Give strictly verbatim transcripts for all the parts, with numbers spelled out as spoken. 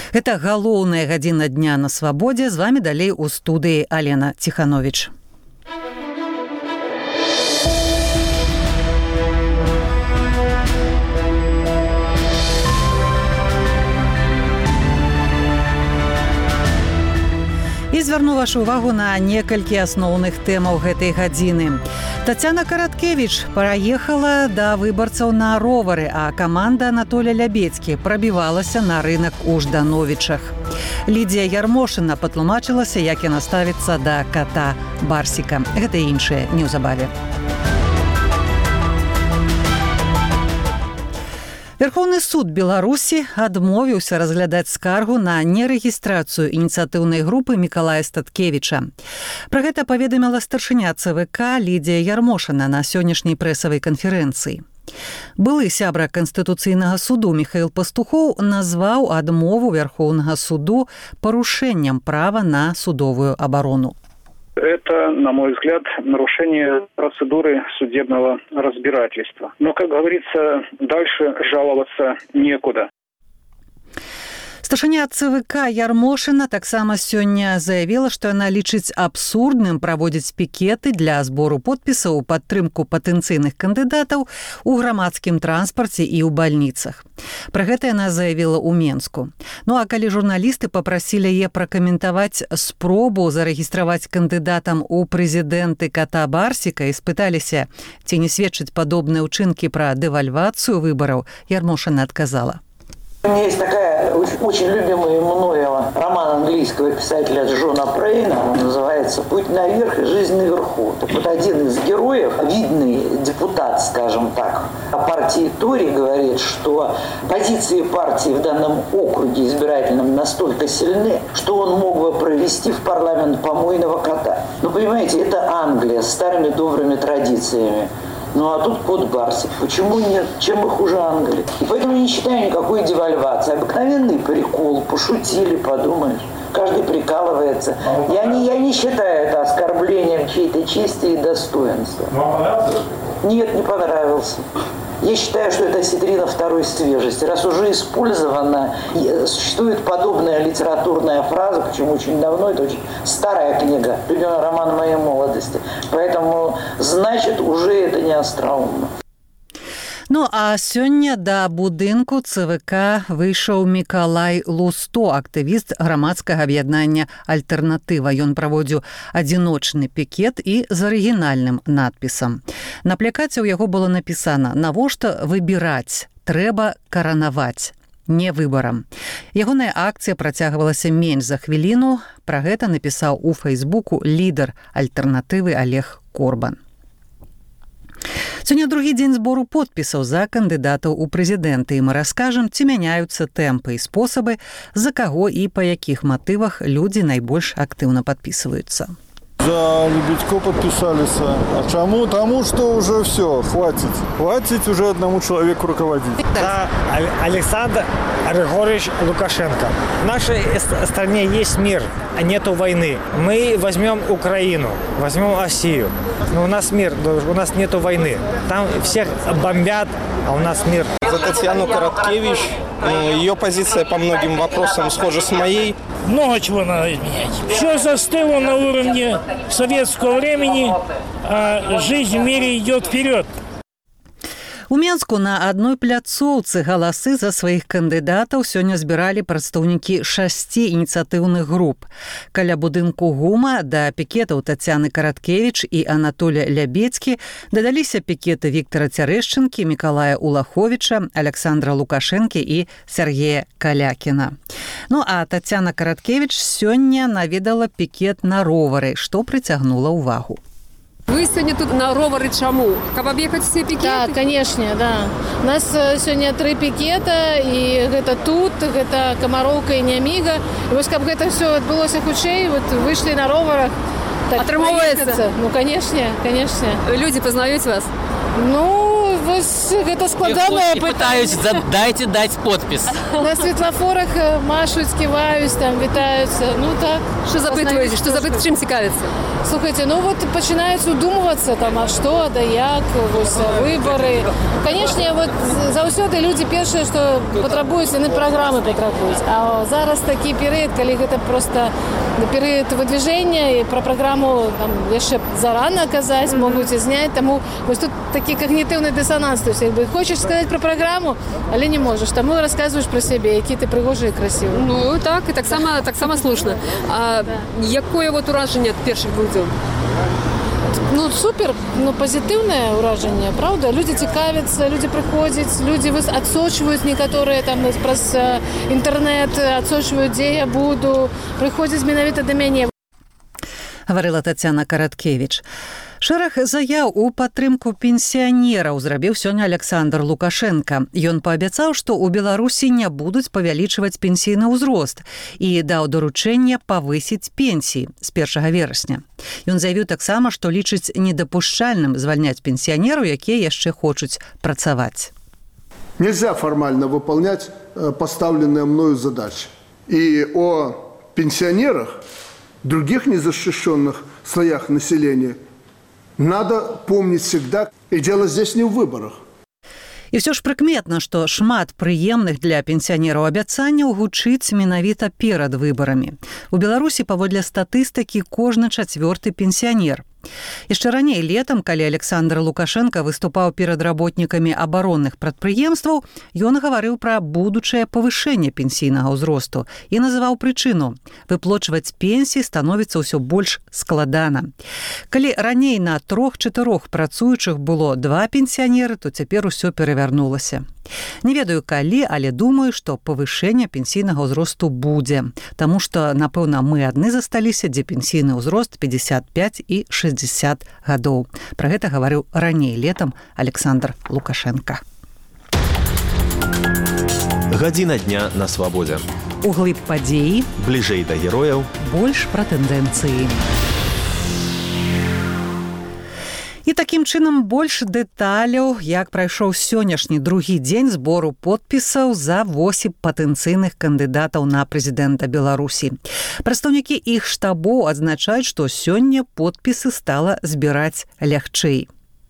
Гэта галоўная гадзіна дня на свабодзе. З вами далей у студыі Алена Тиханович. І звярну вашу увагу на некалькі асноўных тэмаў гэтай гадзіны. Тацяна Караткевіч праехала да выбарцаў на ровары, а каманда Анатоля Лябедзькі прабівалася на рынак у Ждановічах. Лідзія Ярмошына патлумачылася, як яна ставіцца да кота Барсіка. Гэта і іншае неўзабаве. Верховны суд Беларусі адмовіўся разглядаць скаргу на нерэгістрацыю ініцыятыўнай групы Мікалая Статкевіча. Пра гэта паведаміла старшыня ЦВК Лідзія Ярмошына на сённяшняй прэсавай канферэнцыі. Былы сябра Канстытуцыйнага суду Міхаіл Пастухоў назваў адмову Верховнага суду парушэннем права на судовую абарону. Это, на мой взгляд, нарушение процедуры судебного разбирательства. Но, как говорится, дальше жаловаться некуда. Старшыня ЦВК Ярмошына таксама сёння заявіла, што яна лічыць абсурдным праводзіць пікеты для збору подпісаў у падтрымку патэнцыйных кандыдатаў у грамадскім транспарце і ў бальніцах. Пра гэта яна заявіла ў Менску. Ну а калі журналісты папрасілі яе пракаментаваць спробу зарэгістраваць кандыдатам у прэзідэнты кота Барсіка і спыталіся, ці не сведчаць падобныя ўчынкі пра дэвальвацыю выбараў, Ярмошына адказала. У меня есть такая очень, очень любимая мною роман английского писателя Джона Прейна, он называется «Путь наверх и жизнь наверху». Так вот, один из героев, видный депутат, скажем так, о партии Тори говорит, что позиции партии в данном округе избирательном настолько сильны, что он мог бы провести в парламент помойного кота. Ну, понимаете, это Англия с старыми добрыми традициями. Ну а тут кот Барсик. Почему нет? Чем мы хуже Англии? И поэтому не считаю никакой девальвации. Обыкновенный прикол. Пошутили, подумаешь. Каждый прикалывается. Я не, я не считаю это оскорблением чьей-то чести и достоинства. Вам понравился? Нет, не понравился. Я считаю, что это осетрина второй свежести. Раз уже использована, существует подобная литературная фраза, почему очень давно, это очень старая книга, любимый роман моей молодости. Поэтому, значит, уже это не остроумно. Ну, а сёння да будынку ЦВК выйшаў Мікалай Лусто, актывіст грамадскага аб'яднання «Альтэрнатыва». Ён праводзіў адзіночны пікет і з арыгінальным надпісам. На плакаце ў яго было напісана «Навошта выбіраць? Трэба каранаваць». Не выбарам. Ягоная акцыя працягвалася менш за хвіліну. Пра гэта напісаў у Фейсбуку лідар «Альтэрнатывы» Олег Корбан. Сёння другі дзень збору подпісаў за кандыдатаў у прэзідэнты, і мы раскажам, ці мяняюцца тэмпы і спосабы, за каго і па якіх матывах людзі найбольш актыўна падпісваюцца. За Лебедько подписались. А чему? Тому, что уже все, хватит. Хватит уже одному человеку руководить. За Александр Григорьевич Лукашенко. В нашей стране есть мир, а нету войны. Мы возьмем Украину, возьмем Россию. Но у нас мир, у нас нету войны. Там всех бомбят, а у нас мир. За Татьяну Короткевич. Ее позиция по многим вопросам схожа с моей. Много чего надо изменять. Все застыло на уровне советского времени, а жизнь в мире идет вперед. У Менску на адной пляцоўцы галасы за сваіх кандыдатаў сёння збіралі прадстаўнікі шасці ініцыятыўных груп. Каля будынку ГУМа да пікетаў Тацяны Караткевіч і Анатоля Лябедзькі дадаліся пікеты Віктара Цярэшчынкі, Мікалая Улаховіча, Александра Лукашэнкі і Сергея Калякіна. Ну а Тацяна Караткевіч сёння наведала пікет на ровары, што прыцягнула ўвагу. Вы сегодня тут на ровары чаму? Каб объехать все пикеты? Да, конечно, да. У нас сегодня три пикета, и это тут, это Комаровка и Нямига. И вот как это все отбылось худшей, вот вышли на роварах. Отрымывается? Ну, конечно, конечно. Люди познают вас? Ну, это складанное питание. Пытаюсь, дайте дать подпись. На светлофорах машут, скиваюсь, там, витаются. Ну, так. Что запытываете? Что запытываете? Чем цікавиться? Слухайте, ну вот пачынаюць удумвацца там, а што, да як, вось, выбары. Канешне, вот заўсёды людзі першае, што патрабуюць, яны праграмы патрабуюць. А зараз такі перыяд, калі гэта проста перыяд выдвижэння, і пра праграму там яшчэ зарана казаць, могуць і зняць, таму вось тут такі когнітыўны дысананс, то есть як бы хочаш сказаць пра праграму, але не можаш, таму расказваеш пра сябе, які ты прыгожы і красивы. Ну так, і таксама таксама слушна. А да. Якое вот уражанне ад першых двух дзён? Ну супер, ну пазітыўнае ўражанне, правда? Людзі цікавяцца, людзі прыходзяць, людзі адсочваюць некаторыя там праз інтэрнэт, адсочваюць, дзе я буду, прыходзяць менавіта да мяне. Гаварыла Тацяна Караткевіч. Шэраг заяў у падтрымку пенсіянераў зрабіў сёння Александр Лукашенко. Ён паабяцаў, што ў Беларусі не будуць павялічваць пенсійны ўзрост і даў даручэнне павысіць пенсіі з першага верасня. Ён заявіў таксама, што лічыць недапушчальным звальняць пенсіянераў, якія яшчэ хочуць працаваць. Нельзя формально выполнять поставленные мною задачи. И о пенсионерах, других незащищенных слоях населения надо помнить всегда. И дело здесь не в выборах. І ўсё ж прыкметна, што шмат прыемных для пенсіянераў абяцанняў гучыць менавіта перад выбарамі. У Беларусі паводле статыстыкі кожны чацвёрты пенсіянер. Яшчэ раней летам, калі Александр Лукашенко выступаў перад работнікамі абаронных прадпрыемстваў, ён гаварыў пра будучае павышэнне пенсійнага ўзросту і называў прычыну. Выплочваць пенсіі становіцца ўсё больш складана. Калі раней на трох-чатырох працуючых было два пенсіянеры, то цяпер усё перавярнулася. Не ведаю калі, але думаю, што павышэнне пенсійнага ўзросту будзе, таму што, напэўна, мы адны засталіся, дзе пенсійны ўзрост пятьдесят пять і шестьдесят гадоў. Пра гэта гаварыў раней летам Александр Лукашенко. Гадзіна дня на свабодзе. Углыб падзеі, бліжэй да герояў, больш пра тэндэнцыі. І такім чынам больш дэталяў, як прайшоў сённяшні другі дзень збору подпісаў за восем патэнцыйных кандыдатаў на прэзідэнта Беларусі. Прадстаўнікі іх штабоў адзначаюць, што сёння подпісы стала збіраць лягчэй.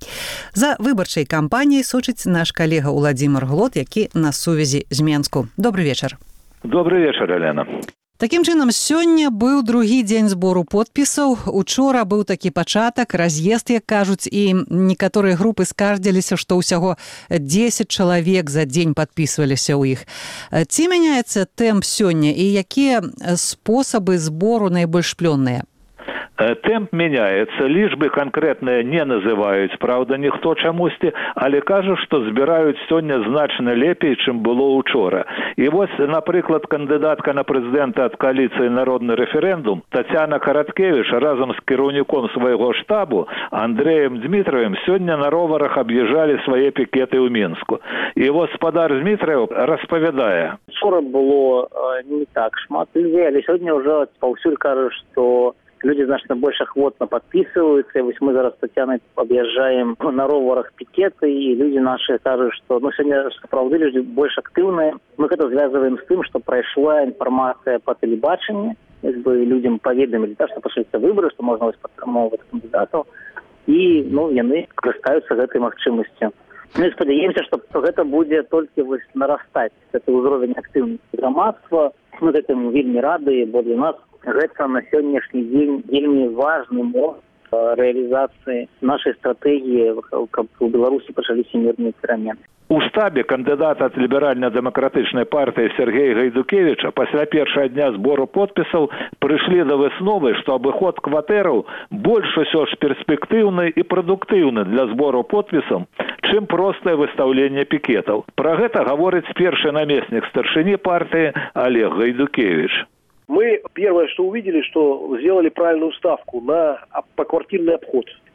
За выбарчай кампаніяй сочыць наш калега Уладзімир Глот, які на сувязі з Менску. Добрый вечар. Добрый вечар, Елена. Такім чынам, сёння быў другі дзень збору подпісаў. Учора быў такі пачатак, раз'езд, як кажуць, і некаторыя групы скардзіліся, што ўсяго дзесяць чалавек за дзень падпісваліся ў іх. Ці мяняецца тэмп сёння і якія спосабы збору найбольш плённыя? Темп меняется, лишь бы конкретно не называюць, правда, ніхто чамусьці, але кажа, што збіраюць сёння значна лепей, чым было учора. І вось, напрыклад, кандыдатка на прэзідэнта ад кааліцыі «Народны рэферэндум» Тацяна Караткевіч разам з кіраўніком свайго штабу Андрэем Дмітравым сёння на роварах аб'язджалі свае пікеты ў Мінску. І вось спадар Дмітраев распавядае. Учора было э, не так шмат людзей, але сёння ўжо паўсюль кажа, што люди значно больше охотно подписываются. И вот мы зараз с Татьяной объезжаем на роварах пикеты, и люди наши скажут, что ну, сегодня, правда, люди больше активные. Мы это связываем с тем, что прошла информация по телебачению, как бы людям поведомили, да, что пошли выборы, что можно подтримувати кандидатов. И ну, яны користаються этой возможностью. Мы сподіваемся, что это будет только нарастать, это уровень активности громадства. Мы этому вельми рады, бо для нас гэта на сённяшні дзень вельмі важны момант рэалізацыі нашай стратэгіі, каб у Беларусі пачаліся мірныя перамены. У штабе кандыдата ад ліберальна-дэмакратычнай партыі Сергея Гайдукевіча пасля першага дня збору подпісаў прыйшлі да высновы, што абыход кватэраў больш усё ж перспектыўны і прадуктыўны для збору подпісаў, чым простае выстаўленне пікетаў. Пра гэта гаворыць першы намеснік старшыні партыі Олег Гайдукевич. Мы первое, что увидели, что сделали правильную ставку на поквартирный обход.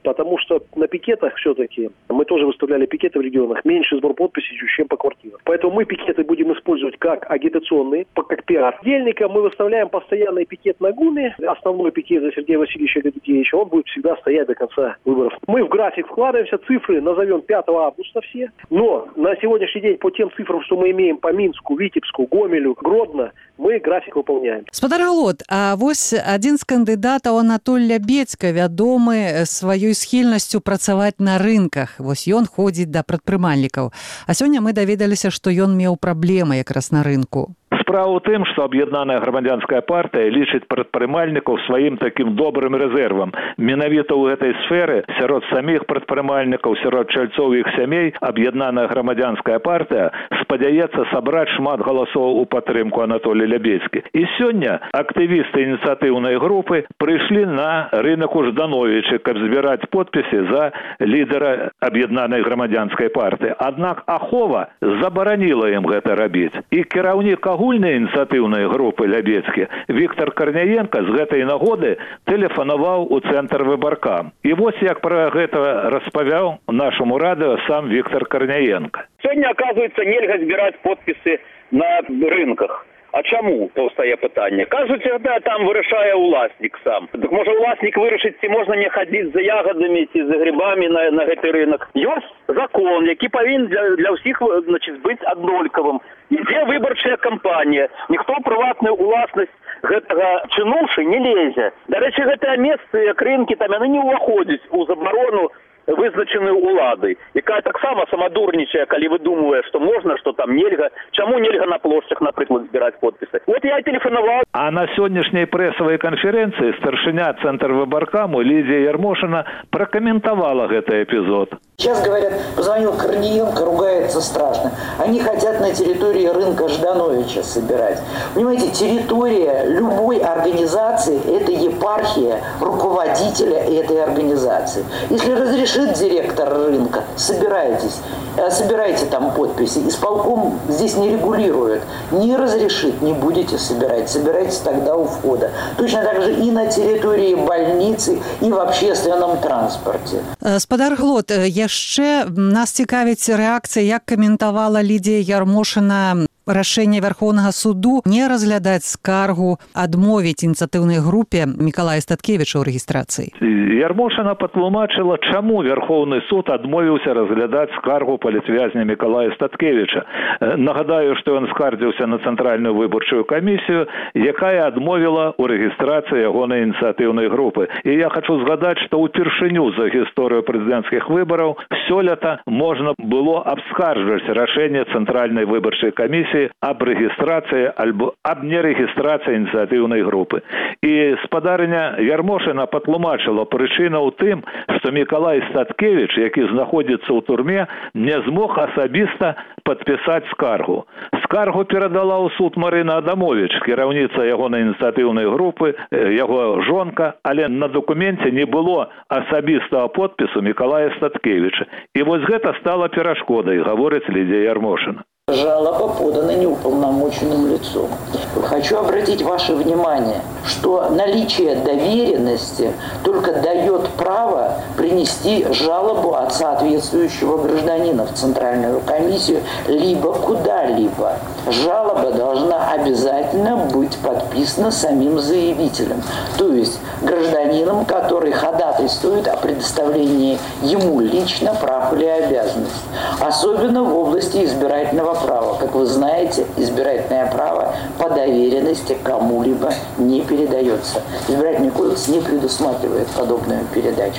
потому что на пикетах все-таки, мы тоже выставляли пикеты в регионах, меньше сбор подписей, чем по квартирам. Поэтому мы пикеты будем использовать как агитационные, как пиар. Дельникам мы выставляем постоянный пикет на ГУМе, основной пикет за Сергея Васильевича Гадюкевича, он будет всегда стоять до конца выборов. Мы в график вкладываемся, цифры назовем пятого августа все, но на сегодняшний день по тем цифрам, что мы имеем по Минску, Витебску, Гомелю, Гродно, мы график выполняем. Спадар Галод, а вось адзін з кандыдатаў Анатоль Лябедзька вядомы сваёй схільнасцю працаваць на рынках. Вось ён ходзіць да прадпрымальнікаў. А сёння мы даведаліся, што ён меў праблемы якраз на рынку. Справа ў тым, што аб'яднаная грамадзянская партыя лічыць прадпрымальнікаў сваім такім добрым рэзервам. Менавіта ў гэтай сферы сярод саміх прадпрымальнікаў, сярод чальцоў іх сямей аб'яднаная грамадзянская партыя спадзяецца сабраць шмат галасоў у падтрымку Анатолія Лябедзькі. І сёння актывісты ініцыятыўнай групы прыйшлі на рынок у Ждановічы, каб збіраць подпісы за лідара аб'яднанай грамадзянскай партыі. Аднак Ахова забараніла ім гэта рабіць. І кіраўнік агульнай ініцыятыўнай групы Лябедзькі Віктор Карняенко з гэтай нагоды тэлефанаваў у цэнтр выбаркам. І вось як пра гэта распавяў нашаму радыё сам Віктор Карняенко. Сёння, оказывается, нельга збіраць подпісы на рынках. А чаму, паўстае пытанне? Кажуць, да, там вырашае уласнік сам. Так можа уласнік вырашыць, ці можна не хадзіць за ягадамі ці за грибамі на, на гэты рынок. Ёсць закон, які павінен для, для ўсіх, значит, быць аднолькавым. Ідзе выбарчая кампанія. Ніхто прыватную уласнасць гэтага чынушы не лезе. Дарэчы, гэтыя месцы, як рынкі, там яны не ўваходзяць у забарону вызначеную уладой, якая таксама самадурнічае, калі выдумывае, што можна, што там нельга, чаму нельга на плошчах, напрыклад, збіраць подпісы. Вот я тэлефанаваў. А на сённяшняй прэсавай канферэнцыі старшыня цэнтр выбаркаму Лидия Ярмошина прокомментовала гэты эпизод. Сейчас, говорят, позвонил Корниенко, ругается страшно. Они хотят на территории рынка Ждановича собирать. Понимаете, территория любой организации – это епархия руководителя этой организации. Если разрешить директор рынка, собирайтесь, собирайте там подписи. Исполком здесь не регулирует. Не разрешит, не будете собирать. Собирайтесь тогда у входа. Точно так же и на территории больницы, и в общественном транспорте. Спадар Глот, яшчэ нас цікавіць рэакцыя, як каментавала Лідія Ярмошина рашэнне Вярхоўнага суду не разглядаць скаргу, адмовіць ініцыятыўнай групе Мікалая Статкевіча ў рэгістрацыі. Ярмошина патлумачыла, чаму Вярхоўны суд адмовіўся разглядаць скаргу палітвязня Мікалая Статкевіча. Нагадаю, што ён скардзіўся на Цэнтральную выбарчую камісію, якая адмовіла ў рэгістрацыі ягонай ініцыятыўнай групы. І я хочу згадаць, што ўпершыню за гісторыю прэзідэнцкіх выбараў сёлета можна было абскарджваць рашэнне Цэнтральнай выбарчай камісіі об регистрации альбо об нерегистрации инициативной группы. И спадарыня Ярмошина патлумачыла прычына ў тым, што Мікалай Статкевіч, які знаходзіцца ў турме, не змог асабіста падпісаць скаргу. Скаргу перадала ў суд Марына Адамовіч, кіраўніца ягонай ініцыятыўнай групы, яго жонка, але на докуменце не было асабістага подпісу Мікалая Статкевіча. І вось гэта стала перашкодай, гаворыць Лідія Ярмошина. Жалоба подана неуполномоченным лицом. Хочу обратить ваше внимание, что наличие доверенности только дает право принести жалобу от соответствующего гражданина в Центральную комиссию либо куда-либо. Жалоба должна обязательно быть подписана самим заявителем, то есть гражданином, который ходатайствует о предоставлении ему лично прав или обязанностей, особенно в области избирательного права. Как вы знаете, избирательное право по доверенности кому-либо не передается. Избирательный кодекс не предусматривает подобную передачу.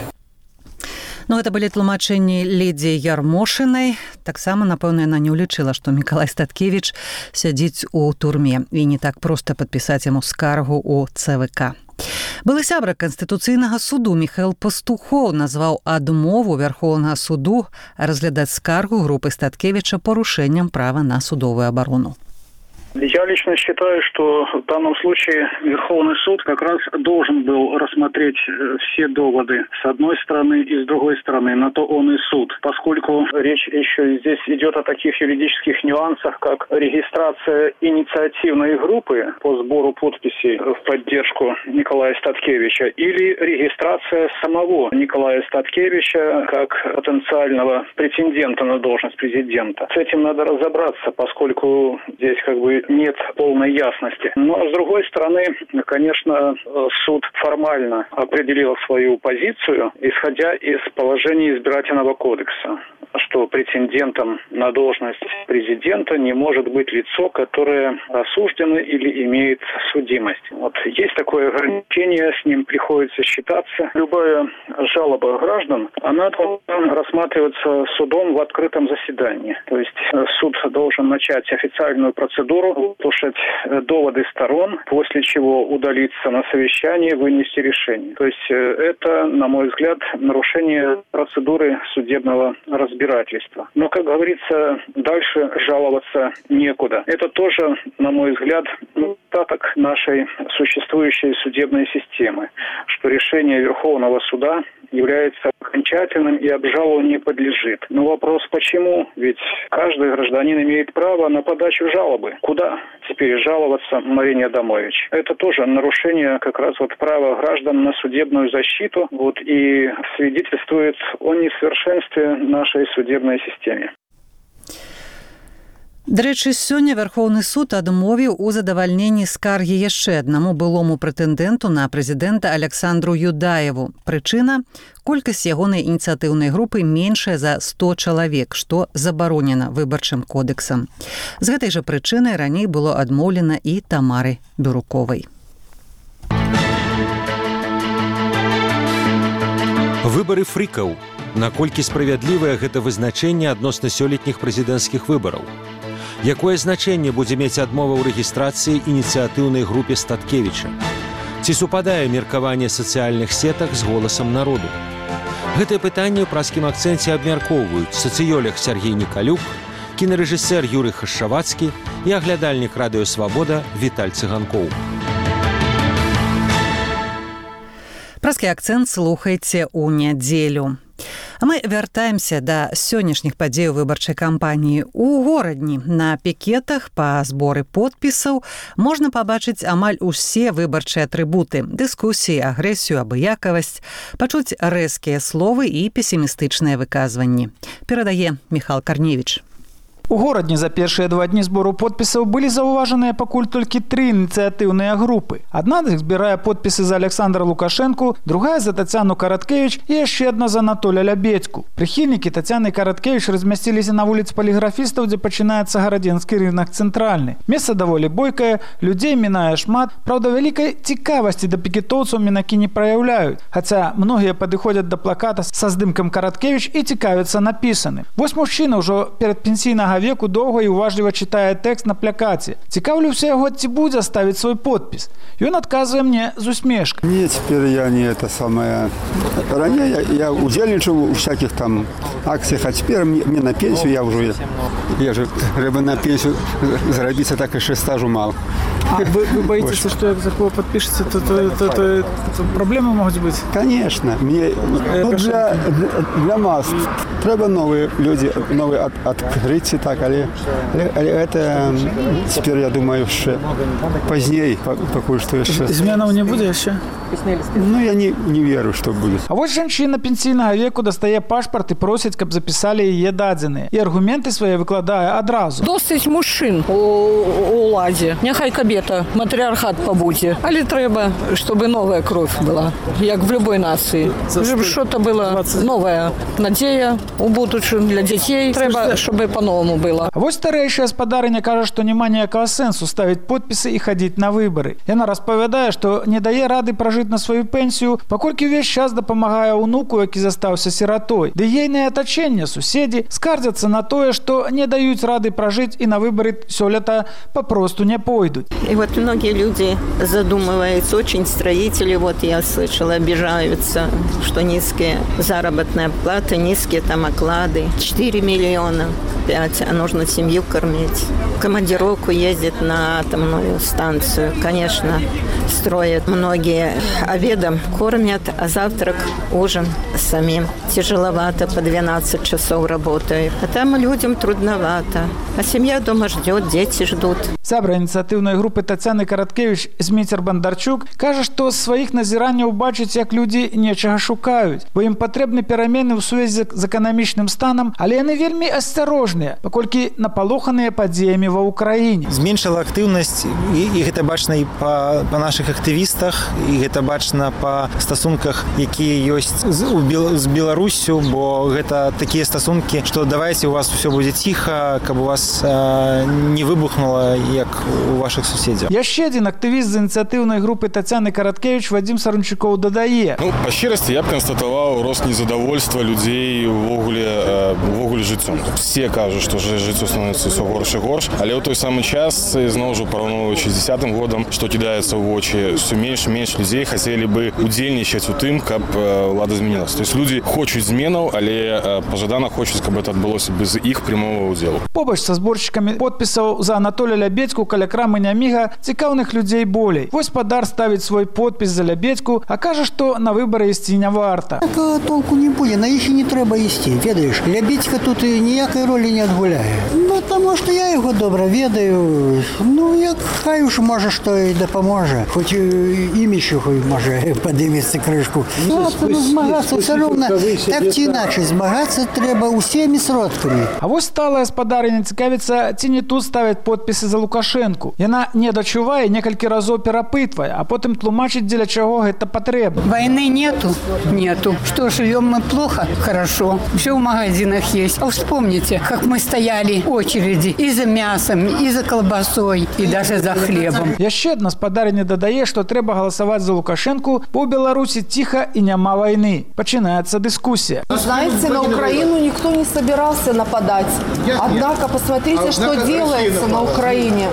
Ну, это былі тлумачэнні Лідіі Ярмошинай. Таксама, напэўна, яна не ўлічыла, што Мікалай Статкевіч сядзіць у турме і не так проста падпісаць яму скаргу ў цэ вэ ка. Былы сябра Канстытуцыйнага суду Міхаэл Пастухоў назваў адмову Вярхоўнага суду разглядаць скаргу групы Статкевіча парушэннем права на судовую абарону. Я лично считаю, что в данном случае Верховный суд как раз должен был рассмотреть все доводы с одной стороны и с другой стороны. На то он и суд, поскольку речь еще здесь идет о таких юридических нюансах, как регистрация инициативной группы по сбору подписей в поддержку Николая Статкевича или регистрация самого Николая Статкевича как потенциального претендента на должность президента. С этим надо разобраться, поскольку здесь как бы нет полной ясности. Но с другой стороны, конечно, суд формально определил свою позицию, исходя из положений избирательного кодекса, что претендентом на должность президента не может быть лицо, которое осуждено или имеет судимость. Вот есть такое ограничение, с ним приходится считаться. Любая жалоба граждан, она должна рассматриваться судом в открытом заседании. То есть суд должен начать официальную процедуру, слушать доводы сторон, после чего удалиться на совещание, вынести решение. То есть это, на мой взгляд, нарушение процедуры судебного разбирательства. Но, как говорится, дальше жаловаться некуда. Это тоже, на мой взгляд, недостаток нашей существующей судебной системы, что решение Верховного суда является окончательным и обжалованию не подлежит. Но вопрос почему? Ведь каждый гражданин имеет право на подачу жалобы. Куда теперь жаловаться, Марине Адамович? Это тоже нарушение как раз вот права граждан на судебную защиту, вот, и свидетельствует о несовершенстве нашей судебной системы. Да рэчы, сёння Верховны суд адмовіў у задавальненні скаргі яшчэ аднаму былому прэтэндэнту на прэзідэнта Александру Юдаеву. Прычына – колькасць ягонай ініцыятыўнай групы меншая за сто чалавек, што забаронена выбарчым кодэксам. З гэтай жа прычынай раней было адмоўлена і Тамары Бюруковай. Выбары фрікаў. Наколькі справядлівае гэта вызначэнне адносна сёлетніх прэзідэнцкіх выбараў? Якое значэнне будзе мець адмова ў рэгістрацыі ініцыятыўнай групе Статкевіча? Ці супадае меркаванне сацыяльных сетак з голасам народу? Гэтае пытанне ў праскім акцэнце абмяркоўваюць сацыёлог Сергей Николюк, кінарэжысэр Юрый Хашавацкі і аглядальнік радыё «Свабода» Віталь Цыганкоў. Праскі акцэнт слухайце ў нядзелю. А мы вяртаемся да сённяшніх падзеяў выбарчай кампаніі. У горадні на пікетах па зборы подпісаў можна пабачыць амаль усе выбарчыя атрыбуты – дыскусіі, агрэсію, абыякавасць, пачуць рэзкія словы і песімістычныя выказванні. Перадае Міхал Карневіч. У горадні за першыя два дні збору подпісаў былі заўважаныя пакуль толькі тры ініцыятыўныя групы. Адна з іх збірае подпісы за Александра Лукашэнку, другая за Тацяну Караткевіч і яшчэ адна за Анатоля Лябедзьку. Прыхільнікі Тацяны Караткевіч размясціліся на вуліцы паліграфістаў, дзе пачынаецца гарадзенскі рынак цэнтральны. Месца даволі бойкае, людзей мінае шмат, праўда, вялікай цікавасці да пікетоўцаў мінакі не праяўляюць, хаця многія падыходзяць да плаката са здымкам Караткевіч і цікавяцца напісаным. Вось мужчына ўжо перад пенсійнага веку доўга і уважліва чытае тэкст на плакаце. Цікаўлюся яго, ці будзе ставіць свой подпіс. Ён адказвае мне з усмешкай. Не, теперь я не это самое. Ранее я, я удзельничал у всяких там акциях, а теперь мне, мне на пенсию я уже, я же, чтобы на пенсию заробиться, так и стажу мало. А вы, вы боитесь, вот, что за кого подпишется, то, то, то, то, то проблемы могут быть? Конечно. Мне, ну, для, для, для масс треба новые люди, новые от, открытия, так, але, але это теперь, я думаю, что позднее, покуль что еще. Изменов не будет еще? Ну, я не, не верю, что будет. А вот женщина пенсійнага веку дастае пашпарт і просіць, каб запісалі яе дадзеныя. І аргументы свае выкладае адразу. Досыць мужчын у уладзе. Няхай кабета, матрыархат пабудзе. Але трэба, чтобы новая кровь была, як в любой нацыі. Чтобы что-то было новая надзея у будучым для дзяцей. Трэба, чтобы по-новому было. А вот старэйшая спадарыня кажа, што няма ніякага сэнсу ставіць подпісы і хадзіць на выбары. Яна распавядае, што не дае рады пражыць пражыць на сваю пенсію, паколькі ўвесь час дапамагае ўнуку, які застаўся сіратой. Ды ейнае атачэнне, суседзі, скардзяцца на тое, што не даюць рады пражыць і на выбары сёлета папросту не пойдуць. И вот многие люди задумываются, очень строители, вот я слышала, обижаются, что низкие заработные платы, низкие там оклады. четыре миллиона, пять, а нужно семью кормить. В командировку ездит на атомную станцию. Конечно, строят многие обедом, кормят, а завтрак, ужин самим. Тяжеловато, по двенадцать часов работают. А там людям трудновато. А семья дома ждет, дети ждут. Сябра ініцыятыўнай групы Тацяны Караткевіч Зміцер Бандарчук кажа, што з сваіх назіранняў бачыць, як людзі нечага шукаюць, бо ім патрэбны перамены ў сувязі з эканамічным станам, але яны вельмі асцярожныя, паколькі напалоханыя падзеямі ва ўкраіне. Зменшыла актыўнасць, і, і гэта бачна і па, па нашых актывістах, і гэта бачна па стасунках, якія ёсць з, Бел, з Беларусю, бо гэта такія стасункі, што давайце у вас усё будзе ціха, каб у вас а, не выбухнула, як у ваших суседзяў. Яшчэ адзін актывіст з ініцыятыўнай групы Тацяны Караткевіч Вадзім Саранчукоў дадае. Ну, па шчырасці, я б канстатаваў рост незадавольства людзей увогуле, увогуле жыццём. Все кажуць, што жыццё становіцца ўсё горш і горш, але ў той самы час, зноў жа параўноўваючы з дзесятым годам, што кідаецца ў вочы, ўсё менш і менш людзей хацелі бы удзельнічаць у тым, каб ўлада змянілася. То есть людзі хочуць зменаў, але пажадана хочуць, каб гэта адбылося без іх прямого ўдзелу. Побач са зборшчыкамі подпісаў за Анатолія Лябедзьку каля крамы Няміга цікаўных людзей болей. Вось спадар ставіць свой подпіс за Лябедзьку, а кажа, што на выбары ісці не варта. Такого толку не будзе, на іх і не трэба ісці, ведаеш. Лябедзька тут і ніякай ролі не адгуляе. Ну, таму што я яго добра ведаю. Ну, як хай уж можа, што і дапаможа. Хоць іміщу, хой можа падымецца крышку. Ну, змагацца ўсё роўна, так ці іначай, змагацца трэба усімі сродкамі. А вось сталая спадарыня цікавіцца, ці не тут ставяць подпісы за Лукашенку. Яна не дачувае, некалькі разоў перапытвае, а потым тлумачыць, дзеля чаго гэта патрэбна. Войны нету? Нету. Что, живем мы плохо? Хорошо. Все в магазинах есть. А вспомните, как мы стояли в очереди и за мясом, и за колбасой, и даже за хлебом. Яшчэ адна спадарыня дадае, што трэба галасаваць за Лукашенку, бо ў Беларусі ціха і няма войны. Пачынаецца дыскуссия. Знаете, на Украину никто не собирался нападать. Однако посмотрите, что делается на Украине.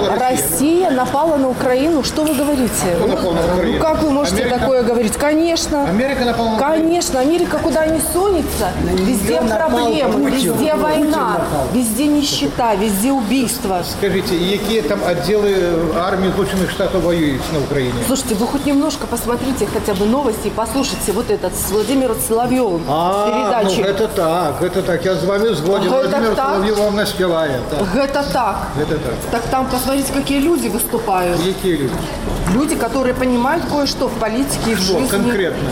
Россия напала на Украину. Что вы говорите? Ну, как вы можете такое говорить? Конечно. Америка напала на Конечно. Америка куда ни сунется, везде проблемы, везде война, везде нищета, везде убийства. Скажите, какие там отделы армии Соединенных Штатов воюют на Украине? Слушайте, вы хоть немножко посмотрите хотя бы новости и послушайте вот этот с Владимиром Соловьевым а, передачи. Ну, это так, это так, я с вами сгоден. Владимир Соловьев вам наспевает. Так. Это так. Это так. Так там посмотрите, какие люди выступают. Какие люди? Люди, которые понимают кое-что в политике и в жизни. Конкретно.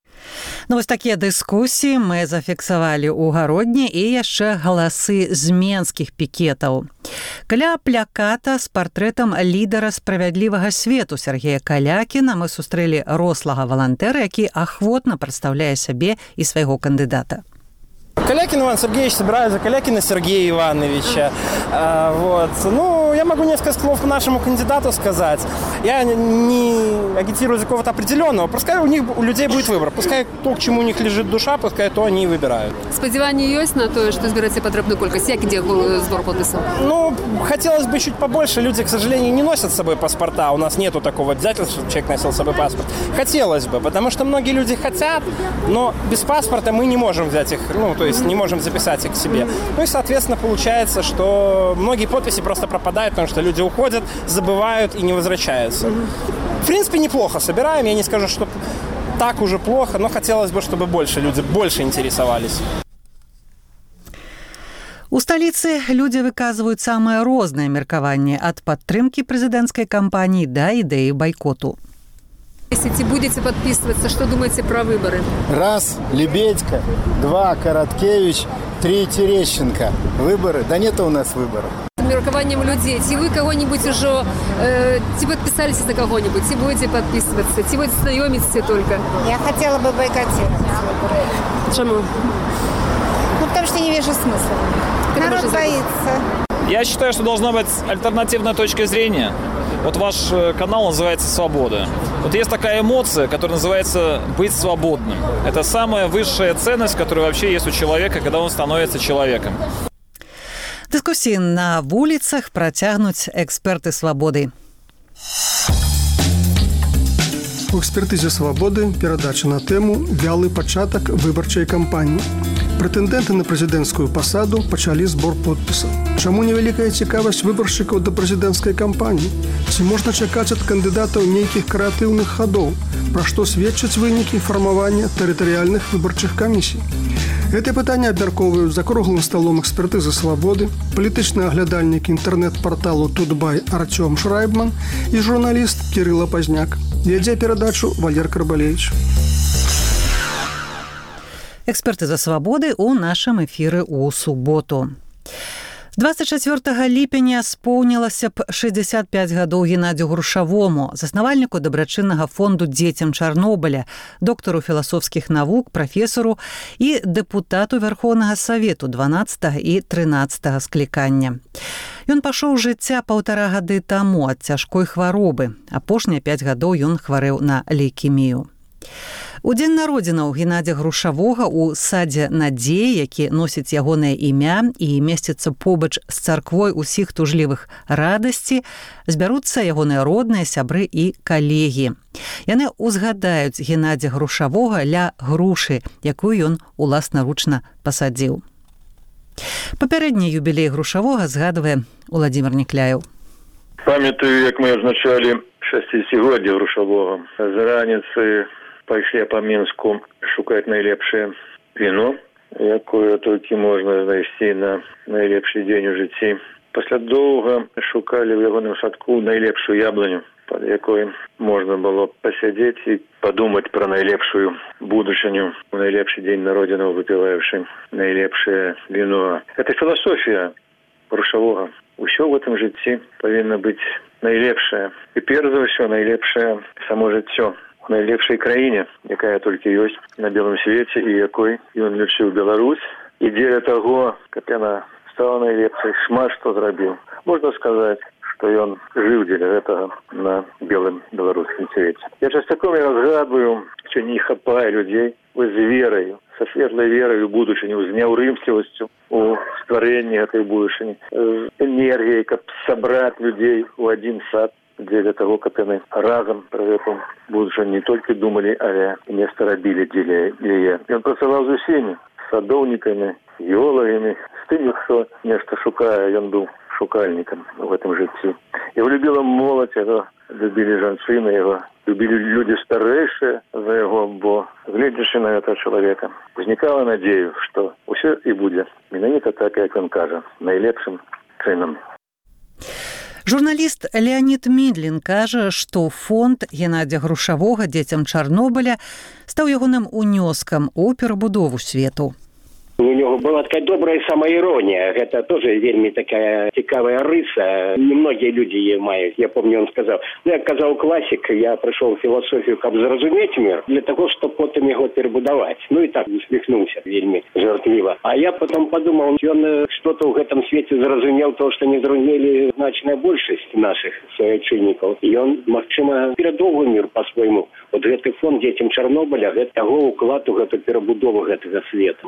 Ну, вось такія дыскусіі мы зафіксавалі ў гародні і яшчэ галасы з менскіх пікетаў. Каля плаката з партрэтам лідара справядлівага свету Сергея Калякіна мы сустрэлі рослага валантэра, які ахвотна прадстаўляе сабе і свайго кандыдата. Калякин Иван Сергеевич собирает за Калякина Сергея Ивановича. А, вот. Ну, я могу несколько слов к нашему кандидату сказать. Я не агитирую за какого-то определенного. Пускай у них, у людей будет выбор. Пускай то, к чему у них лежит душа, пускай то они и выбирают. Сподівання ёсць на тое, што збіраце патрэбную колькасць? Як ідзе збор подпісаў? Ну, хотелось бы чуть побольше. Люди, к сожалению, не носят с собой паспорта. У нас нету такого обязательства, чтобы человек носил с собой паспорт. Хотелось бы, потому что многие люди хотят, но без паспорта мы не можем взять их, ну, то есть не можем записать их к себе. Ну и, соответственно, получается, что многие подписи просто пропадают, потому что люди уходят, забывают и не возвращаются. В принципе, неплохо собираем. Я не скажу, что так уже плохо, но хотелось бы, чтобы больше люди больше интересовались. У сталіцы людзі выказваюць самыя розныя меркаванні ад падтрымкі прэзідэнцкай кампаніі да ідэі байкоту. Если будете подписываться, что думаете про выборы? Раз – Лебедько, два – Короткевич, три – Терещенко. Выборы? Да нет у нас выборов. Меркованием людей. Ти вы кого-нибудь уже э, ти подписались на кого-нибудь, ти будете подписываться, ти будете знакомиться только? Я хотела бы бойкотировать выборы. Почему? Ну, потому что не вижу смысла. Народ боится. Я считаю, что должна быть альтернативная точка зрения. Вот ваш канал называется «Свобода». Вот есть такая эмоция, которая называется «быть свободным». Это самая высшая ценность, которая вообще есть у человека, когда он становится человеком. Дыскусіі на вуліцах працягнуць эксперты свабоды. У экспертызе свабоды перадача на тэму «Вялы пачатак выбарчай кампаніі». Прэтэндэнты на прэзідэнцкую пасаду пачалі збор подпісаў. Чаму невялікая цікавасць выбаршчыкаў да прэзідэнцкай кампаніі? Ці можна чакаць ад кандыдатаў нейкіх крэатыўных хадоў? Пра што сведчаць вынікі фармавання тэрытарыяльных выбарчых камісій? Гэтае пытанне абмяркоўваюць за круглым сталом экспертызы свабоды, палітычны аглядальнік інтэрнэт-парталу «Тутбай» Артём Шрайбман і журналіст Кірыла Пазняк. Вядзе перадачу Валер Карбалевіч. Эксперты за свабоды ў нашым эфіры ў суботу. дваццаць чацвёртага ліпеня споўнілася б шэсцьдзесят пяць гадоў Геннадзю Грушавому, заснавальніку дабрачыннага фонду дзецям Чарнобыля, доктару філасофскіх навук, прафесару і дэпутату Вярхоўнага Савету дванаццатага і трынаццатага склікання. Ён пашоў з жыцця паўтара гады таму ад цяжкой хваробы. Апошнія пяць гадоў ён хварэў на лейкемію. У дзень народзінаў Геннадзя Грушавога ў садзе Надзеі, які носіць ягонае імя і месціцца побач з царквой усіх тужлівых радасці, збяруцца ягоныя родныя, сябры і калегі. Яны ўзгадаюць Геннадзя Грушавога ля грушы, якую ён уласнаручна пасадзіў. Папярэдні юбілей Грушавога згадвае Уладзімір Некляеў. Памятаю, як мы адзначалі шасцідзесяцігоддзе Грушавога. З раніцы пайшлі па Мінску шукаць найлепшае віно, якое толькі можна знайсці на найлепшы дзень у жыцці. Пасля доўга шукалі ў ягоным садку найлепшую яблыню, пад якой можна было пасядзець і падумаць пра найлепшую будучыню у найлепшы дзень народзінаў, выпіваючы найлепшае віно. Гэта філасофія Грушавога. Усё ў гэтым жыцці павінна быць найлепшае. І перш за ўсё найлепшае само жыццё. Найлепшай краіне, якая толькі ёсць на белым свеце і якой ён лічыў Беларусь. І дзеля таго, каб яна стала найлепшай, шмат што зрабіў. Можна сказаць, што ён жыў дзеля гэтага на белым беларускім свеце. Я частаком я разгадваю, што не хапае людзей з вераю, са светлай вераю ў будучыню, з няўрымслівасцю у стварэнні гэтай будучыні, з энергіяй, каб сабраць людзей у адзін сад, дзеля таго, каб яны разам пра гэту будучыню не толькі думалі, але нешта рабілі дзеля яе. Ён працаваў з усімі, садоўнікамі, геолагамі, з тымі, хто нешта шукае, ён быў шукальнікам у гэтым жыцці. Яго любіла моладзь, яго любілі жанчыны, яго любілі людзі старэйшыя за яго, бо гледзячы на гэта чалавека, узнікала надзею, што ўсё і будзе менавіта так, як ён кажа, найлепшым чынам. Журналіст Леонід Мідлін кажа, што фонд Геннадзя Грушавога дзецям Чарнобыля стаў ягоным унёскам у перабудову свету. У него была такая добрая самоирония. Это тоже вельми такая цікавая рыса. Немногие люди ее мают. Я помню, он сказал, ну, я казал классик, я пришел в философию, как зразуметь мир, для того, чтобы потом его перебудовать. Ну и так усмехнулся вельми жартливо. А я потом подумал, он что-то в этом свете зразумел, то, что не зразумели значная большесть наших соотечественников. И он, магчыма, перадовый мир по-своему. Вот этот фонд детям Чернобыля, это его уклад в эту перебудову этого света.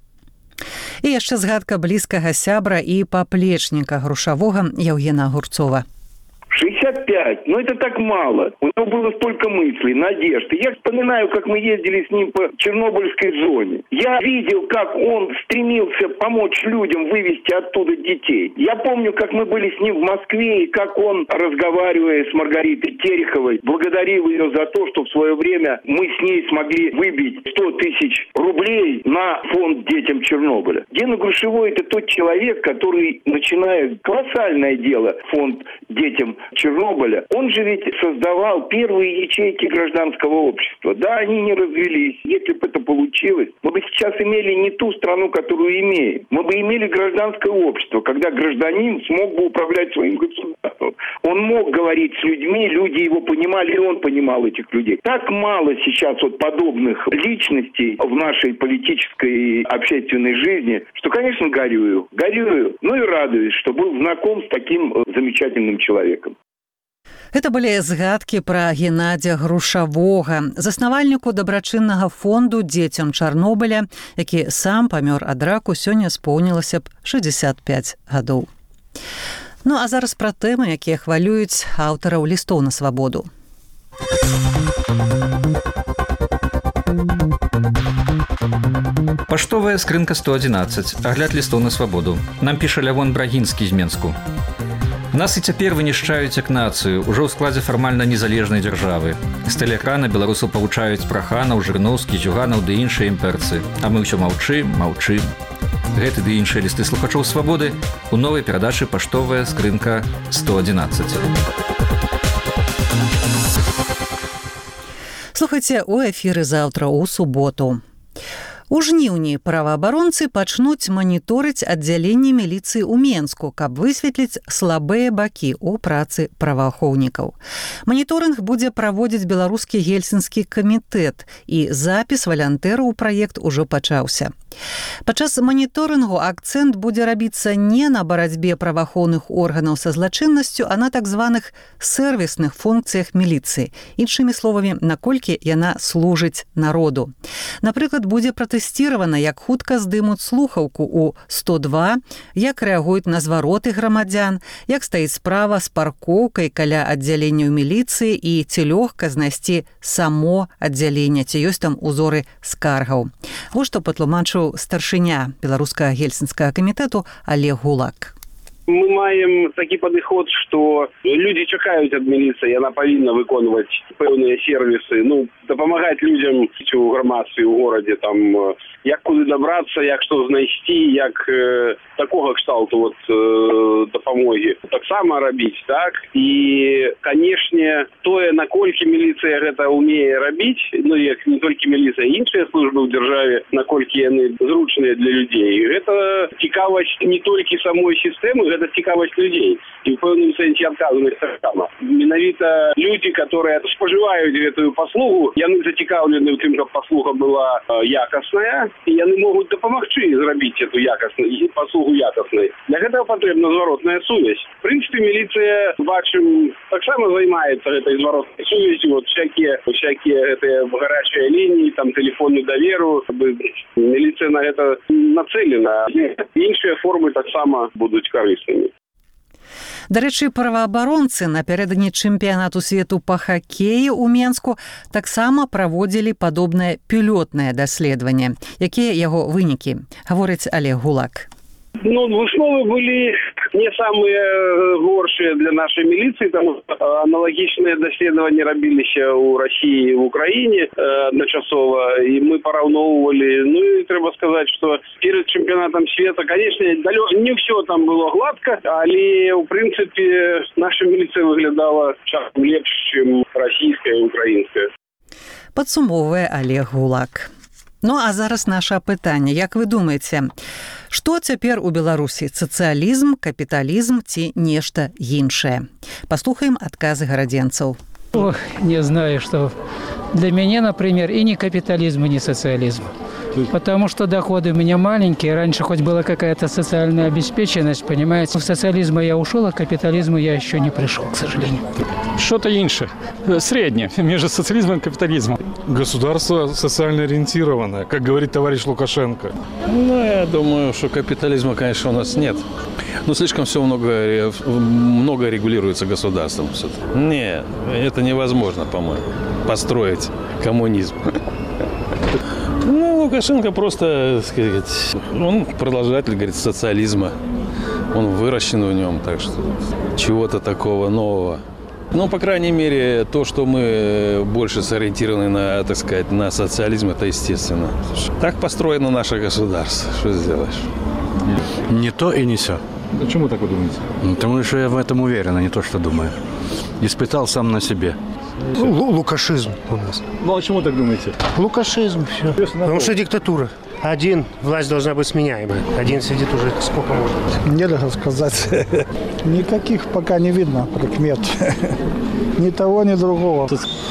І яшчэ згадка блізкага сябра і паплечніка Грушавога Яўгена Гурцова. шестьдесят пять, но это так мало. У него было столько мыслей, надежд. Я вспоминаю, как мы ездили с ним по Чернобыльской зоне. Я видел, как он стремился помочь людям вывести оттуда детей. Я помню, как мы были с ним в Москве, и как он, разговаривая с Маргаритой Тереховой, благодарил ее за то, что в свое время мы с ней смогли выбить сто тысяч рублей на фонд детям Чернобыля. Гена Грушевой – это тот человек, который, начиная колоссальное дело, фонд детям Чернобыля, он же ведь создавал первые ячейки гражданского общества. Да, они не развелись. Если бы это получилось, мы бы сейчас имели не ту страну, которую имеем. Мы бы имели гражданское общество, когда гражданин смог бы управлять своим государством. Он мог говорить с людьми, люди его понимали, и он понимал этих людей. Так мало сейчас вот подобных личностей в нашей политической общественной жизни, что, конечно, горюю. Горюю, ну и радуюсь, что был знаком с таким замечательным человеком. Гэта былі згадкі пра Геннадзя Грушавога, заснавальніку дабрачыннага фонду дзецям Чарнобыля, які сам памёр ад раку, сёння споўнілася б шэсцьдзесят пяць гадоў. Ну а зараз пра тэмы, якія хвалююць аўтараў лістоў на свабоду. Паштовая скрынка сто адзінаццаць. Агляд лістоў на свабоду. Нам піша Лявон Брагінскі з Менску. Нас і цяпер вынішчаюць як нацыю, ужо ў складзе фармальна незалежнай дзяржавы. З тэлеэкрана беларусаў павучаюць пра ханаў, Жырноўскі, Зюганаў ды іншыя імперцы. А мы ўсё маўчым, маўчым. Гэты ды іншыя лісты слухачоў свабоды у новай перадачы «Паштовая скрынка сто адзінаццаць». Слухайце у эфіры заўтра ў суботу. У жніўні праваабаронцы пачнуць маніторыць аддзяленне міліцыі ў Менску, каб высветліць слабыя бакі ў працы праваахоўнікаў. Маніторынг будзе праводзіць беларускі гельсінскі камітэт, і запіс валянтэраў у праект ужо пачаўся. Падчас маніторынгу акцэнт будзе рабіцца не на барацьбе праваахоўных органаў са злачыннасцю, а на так званых сервісных функцыях міліцыі. Іншымі словамі, наколькі яна служыць народу. Напрыклад, будзе пратэсціравана, як хутка здымуць слухаўку ў сто два, як рэагуюць на звароты грамадзян, як стаіць справа з паркоўкай каля аддзяленняў міліцыі і ці лёгка знайсці само аддзяленне, ці ёсць там узоры скаргаў. Вось што патлумачыў старшыня беларускага гельсінскага камітэту Олег Гулак. Мы маем такі падыход, што людзі чакаюць ад міліцыі, яна павінна выконваць пэўныя сервісы, ну, дапамагаць людзям у грамадстве, у горадзе, там, як куды дабрацца, як што знайсці, як э, такога кшталту вот, э, дапамогі таксама рабіць, так? І, канешне, тое, наколькі міліцыя гэта ўмее рабіць, ну, як не толькі міліцыя, іншыя службы ў дзяржаве, наколькі яны зручныя для людзей, гэта цікавасць не толькі самой сістэмы, гэта цікавасць людзей. І ў пэўным сэнсе адказанасць таксама. Менавіта людзі, которые спажываюць гэтую паслугу, яны зацікаўлены ў тым, каб паслуга была якасная, і яны могуць дапамагчы зрабіць эту якасную паслугу якаснай. Для гэтага патрэбна зваротная сувязь. В прынцыпе, міліцыя, бачым, таксама займаецца гэтай зваротнай сувязью, вот всякие, всякие гэтыя гарячыя лініі, там тэлефонную даверу, міліцыя на гэта нацелена. Іншыя формы таксама будуць карыснымі. Дарэчы, праваабаронцы напярэдадні чэмпіянату свету па хакеі ў Менску таксама праводзілі падобнае пілотнае даследаванне. Якія яго вынікі? Гаворыць Олег Гулак. Ну, высновы были не самые горшие для нашей милиции, потому что аналогичные даследования робилися у России и в Украине э, одночасово, и мы пораўноўвали. Ну, и треба сказать, что перед чемпионатом света, конечно, не все там было гладко, але, в принципе, наша милиция выглядала часам лепш, чем российская и украинская. Падсумоўвае Олег Гулак. Ну, а зараз наше пытанне. Як вы думаеце, што цяпер у Беларусі? Сацыялізм, капіталізм ці нешта іншае? Паслухаем адказы гарадзенцаў. Ох, не знаю, что для меня, например, и не капитализм, и не социализм. Потому что доходы у меня маленькие. Раньше хоть была какая-то социальная обеспеченность, понимаете. В социализм я ушел, а к капитализму я еще не пришел, к сожалению. Что-то инше, среднее между социализмом и капитализмом. Государство социально ориентированное, как говорит товарищ Лукашенко. Ну, я думаю, что капитализма, конечно, у нас нет. Но слишком все много, много регулируется государством. Нет, это невозможно, по-моему, построить коммунизм. Ну, Лукашенко просто, так сказать, он продолжатель, говорит, социализма. Он выращен в нем, так что чего-то такого нового. Ну, по крайней мере, то, что мы больше сориентированы на, так сказать, на социализм, это естественно. Так построено наше государство. Что сделаешь? Не то и не сё. Почему так вы думаете? Потому что я в этом уверен, а не то, что думаю. Испытал сам на себе. Лу- лукашизм у нас. Ну, а почему так думаете? Лукашизм, все. Потому что диктатура. Один, власть должна быть сменяемая. Один сидит уже сколько можно. Нельзя сказать. Никаких пока не видно прикмет. Ни того, ни другого.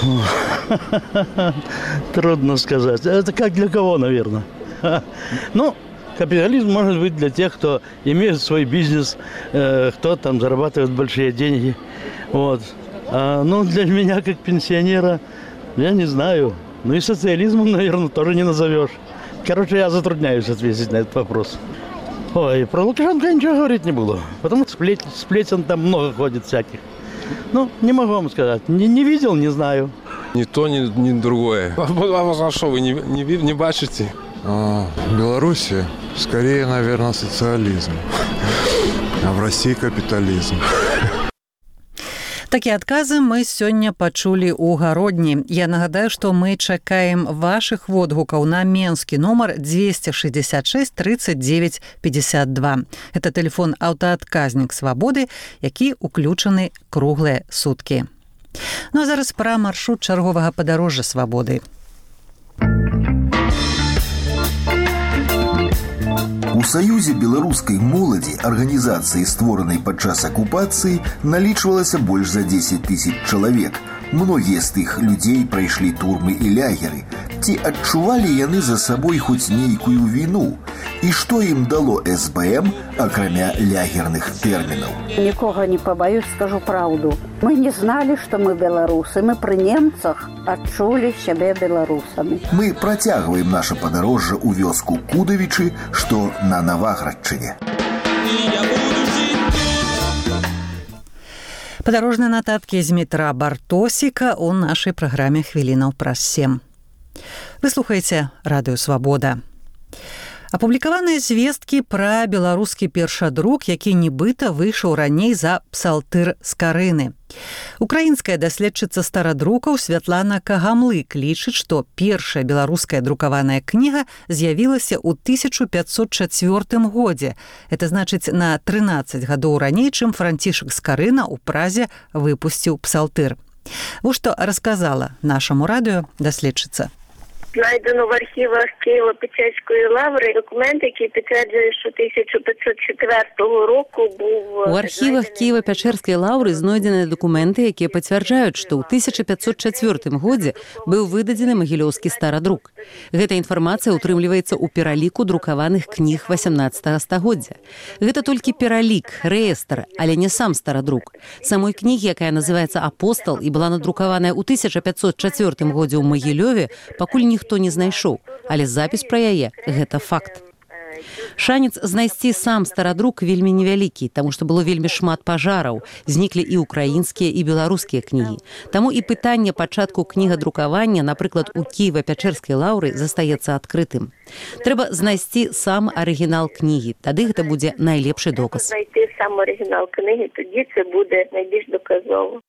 Трудно сказать. Это как для кого, наверное. Ну, капитализм может быть для тех, кто имеет свой бизнес, кто там зарабатывает большие деньги. Вот. А, ну, для меня, как пенсионера, я не знаю. Ну и социализмом, наверное, тоже не назовешь. Короче, я затрудняюсь ответить на этот вопрос. Ой, про Лукашенко я ничего говорить не буду, потому что сплет, сплетен там много ходит всяких. Ну, не могу вам сказать. Не, не видел, не знаю. Ни то, ни, ни другое. А что, вы не, не, не бачите? А, в Беларуси скорее, наверное, социализм. А в России капитализм. Такія адказы мы сёння пачулі ў гародні. Я нагадаю, што мы чакаем вашых водгукаў на менскі нумар двести шестьдесят шесть тридцать девять пятьдесят два. Это тэлефон аўтаадказнік Свабоды, які ўключаны круглыя суткі. Ну а зараз пра маршрут чарговага падарожжа Свабоды. У Саюзе беларускай моладзі, арганізацыі, створанай падчас акупацыі, налічвалася больш за дзесяць тысяч чалавек. Многія з тых людзей прайшлі турмы і лягеры. Ці адчувалі яны за сабой хоць нейкую віну? І што ім дало эс бэ эм, акрамя лягерных тэрмінаў? Нікога не пабаюсь, скажу праўду. Мы не зналі, што мы беларусы. Мы пры немцах адчулі сябе беларусамі. Мы працягваем наша падарожжа ў вёску Кудавічы, што на Наваградчыне. Падарожныя нататкі з метра Бартосіка ў нашай праграме «Хвілінаў праз сем». Вы слухаеце радыё «Свабода». Апублікаваныя звесткі пра беларускі першадрук, які нібыта выйшаў раней за псалтыр з Карыны. Украінская даследчыца старадрукаў Святлана Кагамлык лічыць, што першая беларуская друкаваная кніга з'явілася ў тысяча пятьсот чацвёртым годзе. Это значыць на трынаццаць гадоў раней, чым Францішак з Карына ў Празе выпусціў псалтыр. Вось што расказала нашаму радыё даследчыца. Знайдено в архівах Києво-Печерської лаври документ, який підтверджує, що тисяча п'ятсот четвертого року був... У архівах Києво-Печерської лаври знойдені документи, які підтверджують, що у тисяча п'ятсот чацвёртым годзе быў выдадзены магілёўскі старадрук. Гэта інфармацыя утрымліваецца ў пераліку друкаваных кніг васямнаццатага стагоддзя. Гэта толькі пералік, рэестр, але не сам старадрук. Самой кнігі, якая называецца «Апостал» і была надрукаваная ў тысяча пятьсот чацвёртым годзе ў Магілёве, пакуль не ніхто не знайшоў, але запіс пра яе – гэта факт. Шанец знайсці сам старадрук вельмі невялікі, таму што было вельмі шмат пажараў, зніклі і украінскія, і беларускія кнігі. Таму і пытанне пачатку кнігадрукавання, напрыклад, у Кіева-Пячэрскай лаўры, застаецца адкрытым. Трэба знайсці сам арыгінал кнігі, тады гэта будзе найлепшы доказ. Знайти сам арыгінал кнігі, тоді це буде найбільш доказово.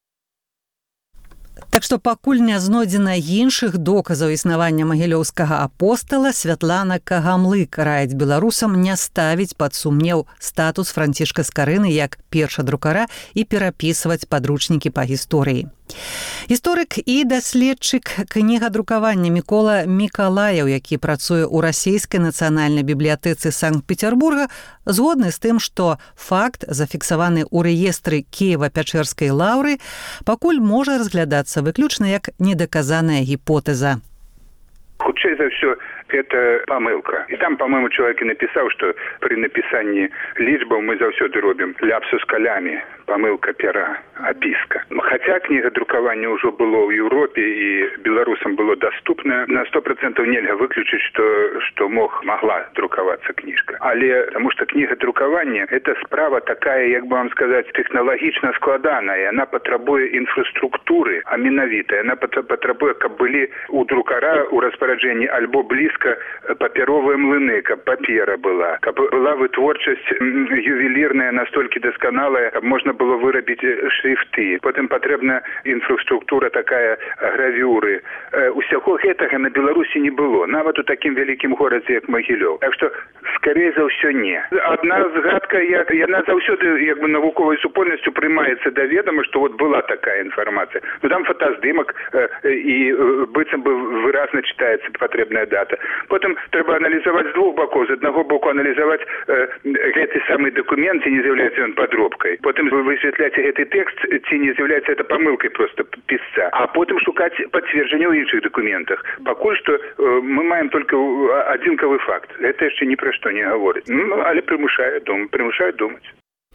Так што пакуль не знойдзена іншых доказаў існавання магілёўскага апостала, Святлана Кагамлык раіць беларусам не ставіць пад сумнеў статус Францішка з Карыны як першадрукара і перапісваць падручнікі па гісторыі. Гісторык і даследчык кнігадрукавання Мікола Мікалаяў, які працуе ў расійскай нацыянальнай бібліятэцы Санкт-Петербурга, згодны з тым, што факт, зафіксаваны ў рэестры Кіева-Пячэрскай лаўры, пакуль можа разглядацца выключна як недаказаная гіпотэза. Хутчэй за ўсё, это помылка. И там, по-моему, человек и написал, что при написании лічбаў мы заўсёды робім ляпсус калями, помылка пера, описка. Хотя кнігадрукаванне ўжо было ў Европе и беларусам было доступно, на сто процентов нельга выключить, что, что мог, могла друкавацца кніжка. Але, потому что кнігадрукаванне – это справа такая, як бы вам сказать, технологично складаная. Она потребуе инфраструктуры, а менавіта. Она потребуе, каб былі у друкара у распараджэнні альбо близко папяровыя млыны, каб папера была, каб была вытворчасць ювелірная настолькі дасканалая, каб можна было вырабіць шрифты. Потым патрэбна інфраструктура такая, гравюры. Усяго гэтага на Беларусі не было, нават у такім вялікім горадзе, як Магілёў. Так што, скорей за ўсё не. Адна згадка, як, яна заўсёды як бы навуковай супольнасцю прымаецца да ведама, што вот была такая інфармацыя. Ну там фотаздымак э, і быццам бы выразна чытаецца патрэбная дата. Потым трэба аналізаваць з двух бакоў. З аднаго боку аналізаваць э, гэты самы дакумент, ці не з'яўляецца ён падробкай. Потым вы высвятляце гэты тэкст, ці не з'яўляецца это памылкай проста пісца. А потым шукаць пацверджанне ў іншых дакументах. Пакуль што э, мы маем толькі адзінкавы факт. Гэта яшчэ ні пра што не гаворыць. Ну, але прымушае дум, прымушае думаць.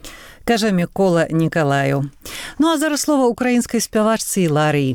каже Микола Ніколаю. Ну а зараз слово українській співачці Ларії.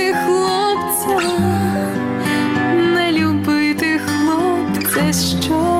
Що